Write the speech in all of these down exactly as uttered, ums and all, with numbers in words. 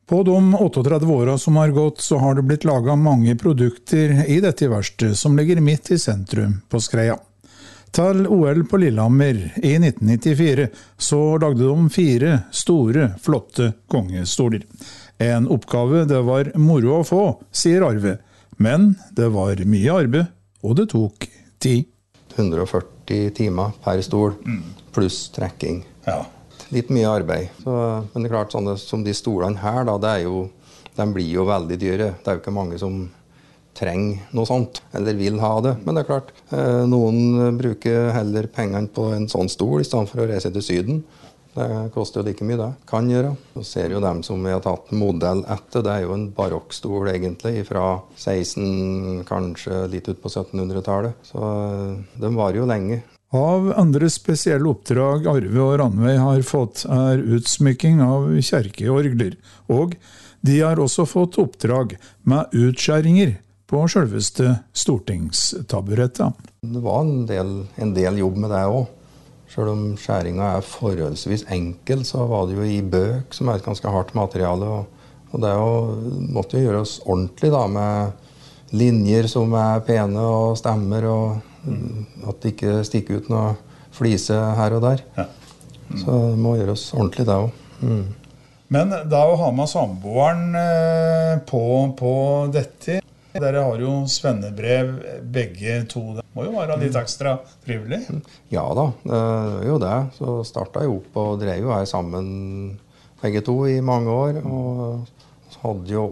På de trettioåtte åra som har gått, så har det blitt laget mange produkter i dette verkstedet som ligger midt i sentrum på Skreia. Til O L på Lillehammer i nitten nittifire så lagde de fire store, flotte kongestoler. En oppgave det var moro å få, sier Arve. Men det var mye arbeid, og det tok tid. hundre og førti timer per stol, mm. pluss trekking. Ja. Litt mye arbeid. Så, men det er klart, sånne som de stolene her, da, det er jo, de blir jo veldig dyre. Det er jo ikke mange som trenger noe sånt, eller vil ha det. Men det er klart, eh, noen bruker heller pengene på en sånn stol i stedet for å reise til Syden. Det koster jo like mye det, kan gjøre. Så ser jo dem som vi har tatt modell etter, det er jo en barokkstol egentlig, fra seksten, kanskje litt ut på syttenhundretallet. Så de var jo lenge. Av andre spesielle oppdrag Arve og Ranveig har fått er utsmykking av kjerkeorgler, og de har også fått oppdrag med utskjæringer på selveste stortingstaburetta. Det var en del, en del jobb med det også. Selv om skjæringen er forholdsvis enkel, så var det jo i bøk, som er et ganske hardt materiale. Og, og det jo, måtte jo gjøres ordentlig da, med linjer som er pene og stemmer, og mm. at det ikke stikker ut noe flise her og der. Ja. Mm. Så det må gjøres ordentlig det også. Mm. Men da å ha med samboeren på, på dette, dere har jo svennebrev begge to. Det må jo være litt ekstra trivelig. Ja da, det er jo det. Så startet jeg opp og drev jo her sammen begge to i mange år. Og så hadde jo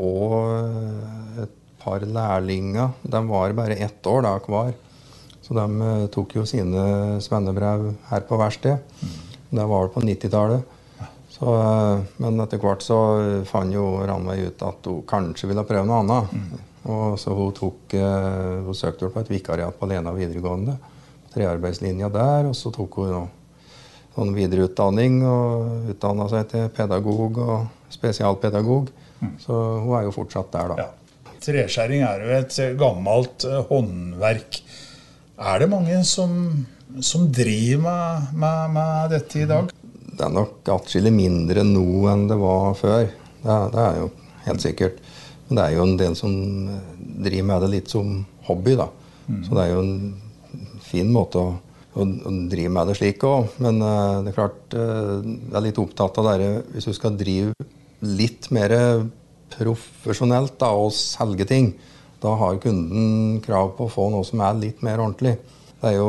også et par lærlinger. De var bare ett år da hver. Så de tok jo sine svennebrev her på verksted. Det var på nittitallet. Så, men etter hvert så fant jo Ranveig ut at hun kanskje ville prøve noe annet. Mm. Og så hun, tok, hun søkte på et vikariat på Lena videregående, trearbeidslinja der, og så tok hun noen videreutdanning og utdannet seg til pedagog og spesialpedagog. Mm. Så hun er jo fortsatt der da. Ja. Treskjæring er jo et gammelt håndverk. Er det mange som, som driver med, med, med dette i dag? Det er nok atskillig mindre nå enn det var før. Det, det er jo helt sikkert. Men det er jo en del som driver med det litt som hobby da. Mm. Så det er jo en fin måte å, å, å drive med det slik også. Men uh, det er klart, uh, jeg er litt opptatt av det. Hvis du skal drive litt mer profesjonelt da, og selge ting, da har kunden krav på å få noe som er litt mer ordentlig. Det er jo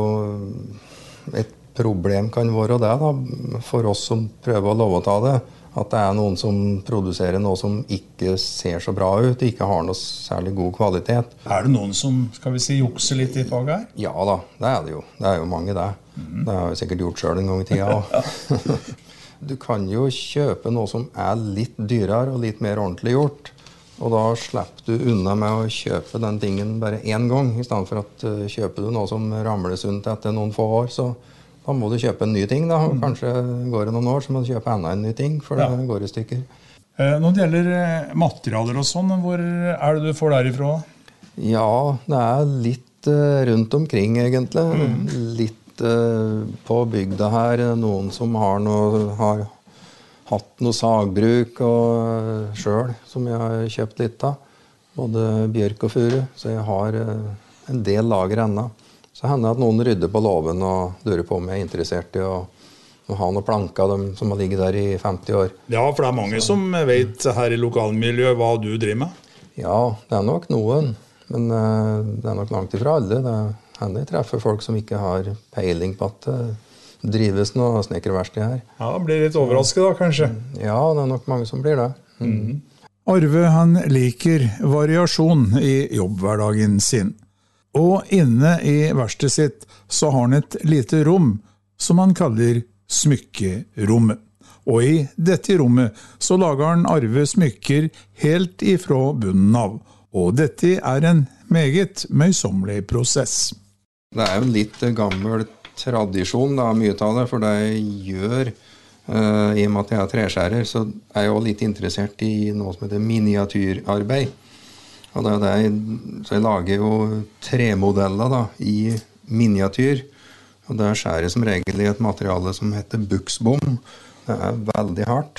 et problem kan være det da, for oss som prøver å love å ta det. At det er noen som produserer noe som ikke ser så bra ut, ikke har noe særlig god kvalitet. Er det noen som, skal vi si, jukser litt i faget her? Ja da, det er det jo. Det er jo mange det. Mm. Det har jeg sikkert gjort selv en gang i tida. Du kan jo kjøpe noe som er litt dyrere og litt mer ordentlig gjort. Og da slipper du unna med å kjøpe den tingen bare en gang, i stedet for at uh, kjøper du noe som ramler sunt etter noen få år, så da må du kjøpe en ny ting da, og kanskje går det noen år, så må du kjøpe enda en ny ting, for det ja. Går i stykker. Eh, når det gjelder materialer og sånn, hvor er det du får derifra? Ja, det er litt uh, rundt omkring egentlig. Mm. Litt uh, på bygda her, noen som har, noe, har hatt noe sagbruk og uh, selv, som jeg har kjøpt litt av. Både bjørk og furu, så jeg har uh, en del lager ennå. Så hender det at noen rydder på låven og lurer på om jeg er interessert i å, å ha noen planker dem som har ligget der i femti år. Ja, for det er mange så. Som vet her i lokalmiljøet hva du driver med. Ja, det er nok noen, men uh, det er nok langt ifra alle. Det hender jeg treffer folk som ikke har peiling på at det drives noe snekkerverksted her. Ja, det blir litt overrasket da, kanskje. Ja, det er nok mange som blir det. Mm. Mm. Arve, han liker variasjon i jobbhverdagen sin. Og inne i verkstedet sitt så har han et lite rom som han kaller smykkerommet. Og i dette rommet så lager han Arve smykker helt ifra bunnen av. Og dette er en meget møysommelig prosess. Det er jo en litt gammel tradisjon da, mye av det, for det jeg gjør, uh, i og med at jeg er treskjærer, så er jeg også litt interessert i noe som heter miniatyrarbeid. Og det er det jeg, så jeg lager jo tremodeller da, i miniatyr, og det skjærer som regel i et materiale som heter buksbom. Det er veldig hardt.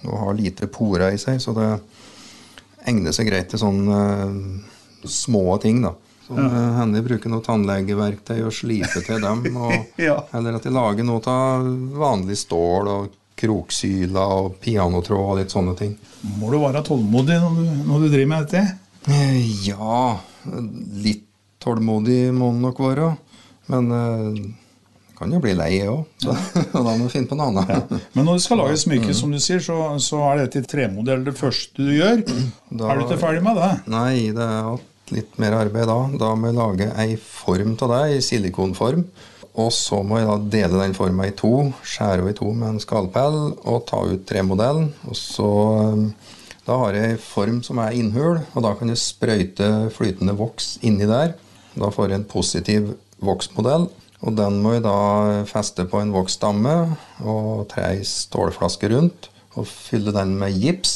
og har lite porer i seg, så det egner seg greit til sånne uh, små ting da. Så ja. Henne bruker noe tannlegeverktøy og slipe til dem, og, ja. Eller at de lager noe av vanlig stål og kroksyla og pianotråd og litt sånne ting. Må du være tålmodig når du, når du driver med dette? Ja, litt tålmodig må det nok være, men uh, kan jo bli lei også, og da må du finne på noe annet. Ja. Men når du skal lage smykke, mm. som du sier, så, så er dette tremodell det første du gjør. Da, er du ikke ferdig med det? Nei, det er litt mer arbeid da. Da må jeg lage en form til det, i silikonform. Og så må jeg da dele den formen i to, skjære i to med en skalpell, og ta ut tremodellen. Og så da har jeg en form som er innhul, og da kan jeg sprøyte flytende voks inni der. Da får jeg en positiv voksmodell. Og den må jeg da feste på en voksstamme og tre stålflasker rundt og fylle den med gips.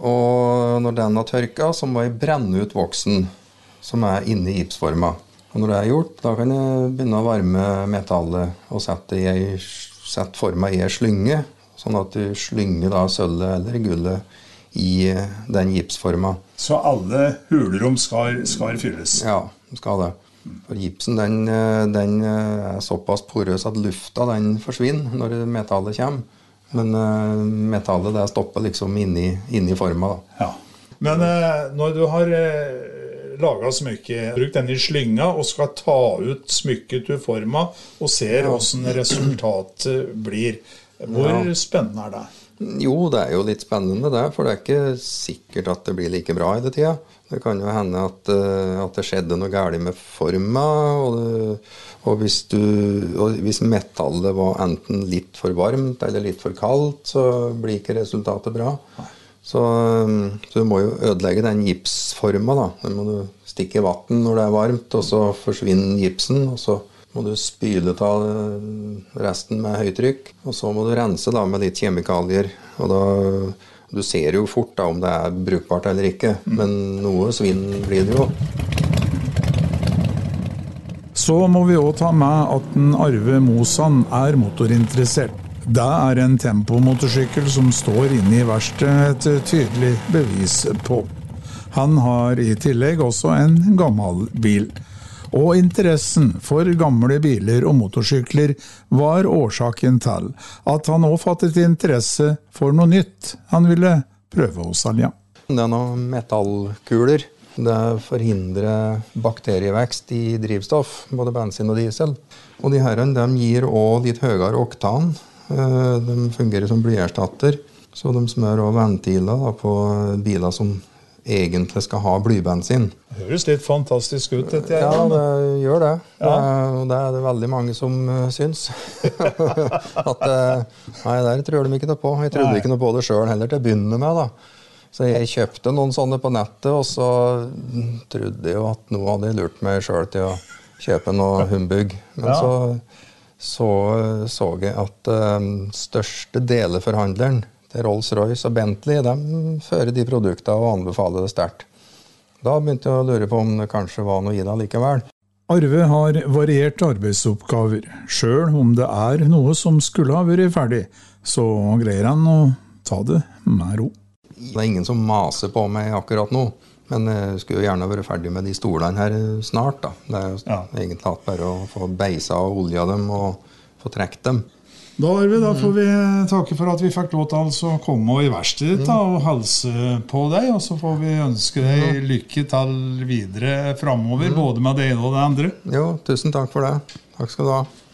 Og når den har tørket, så må jeg brenne ut voksen som er inne i gipsforma. Og når det er gjort, da kan jeg begynne å varme metallet og sette, i, sette forma i en slynge, sånn at du slynger da sølvet eller gullet i den gipsforma. Så alle hulrom skal, skal fylles? Ja, skal det. For gipsen den, den er såpass porøs at lufta den forsvinner når metallet kommer. Men metallet det stopper liksom inni, inni forma. Da. Ja. Men når du har laget smykket, bruk den i slynga og skal ta ut smykket til forma og ser hvordan resultatet blir. Hvor ja. Spennende er det? Jo, det er jo litt spennende det, for det er ikke sikkert at det blir like bra i det tida. Det kan jo hende at, at det skjedde noe galt med forma, og, det, og, hvis du, og hvis metallet var enten litt for varmt eller litt for kaldt, så blir ikke resultatet bra. Så, så du må jo ødelegge den gipsforma da. Da må du stikke i vatten når det er varmt, og så forsvinner gipsen, og så må du spyle av resten med høytrykk, og så må du rense da med litt kjemikalier, og da du ser jo fort da om det er brukbart eller ikke, men noe svinn blir det jo. Så må vi også ta med at den Arve Mosan er motorinteressert. Det er en tempomotorsykkel som står inne i verkstedet et tydelig bevis på. Han har i tillegg også en gammel bil. Og interessen for gamle biler og motorsykler var årsaken til at han også fattet interesse for noe nytt han ville prøve å selge. Det er noen metallkuler. Det forhindrer bakterievekst i drivstoff, både bensin og diesel. Og de herren de gir også litt høyere oktan. De fungerer som blyerstatter, så de smør også ventiler da, på biler som egentlig skal ha blybensin. Det høres litt fantastisk ut, dette. Ja, det gjør det. Ja. Og det er det veldig mange som syns. At, nei, der tror de ikke noe på. Jeg trodde nei. Ikke noe på det selv heller til å begynne med. Da. Så jeg kjøpte noen sånne på nettet, og så trodde jeg jo at noe hadde lurt meg selv til å kjøpe noe humbug. Men ja. så, så så jeg at um, største deleforhandleren til Rolls-Royce og Bentley, de fører de produktene og anbefaler det sterkt. Da begynte jeg å lure på om det kanskje var noe i det likevel. Arve har variert arbeidsoppgaver. Selv om det er noe som skulle ha vært ferdig, så greier han å ta det med ro. Det er ingen som maser på meg akkurat nå, men jeg skulle jo gjerne vært ferdig med de stolene her snart. Da. Det er jo ja. Egentlig hatt bare å få beisa og olja dem og få trekt dem. Da, Arve, da får vi takke for at vi fikk lov til å komme i verkstedet ditt og hilse på deg, og så får vi ønske deg lykke til videre fremover, både med det ene og det andre. Jo, tusen takk for det. Takk skal du ha.